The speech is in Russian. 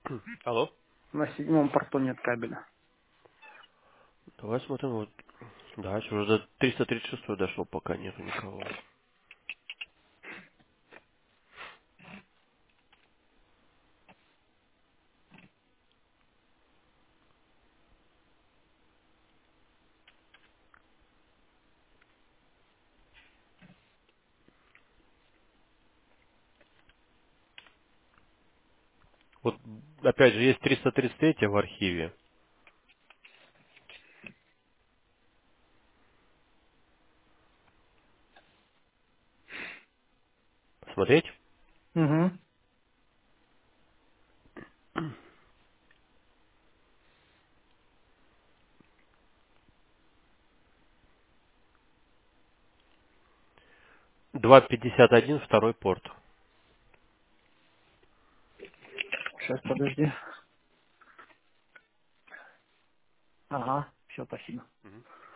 Алло. На седьмом порту нет кабеля. Давай смотрим. Вот. Дальше уже до 336 дошло, пока нету никого. Вот опять же есть 333 в архиве. Смотреть? Угу. 251 второй порт. Сейчас, подожди. Ага, все, спасибо.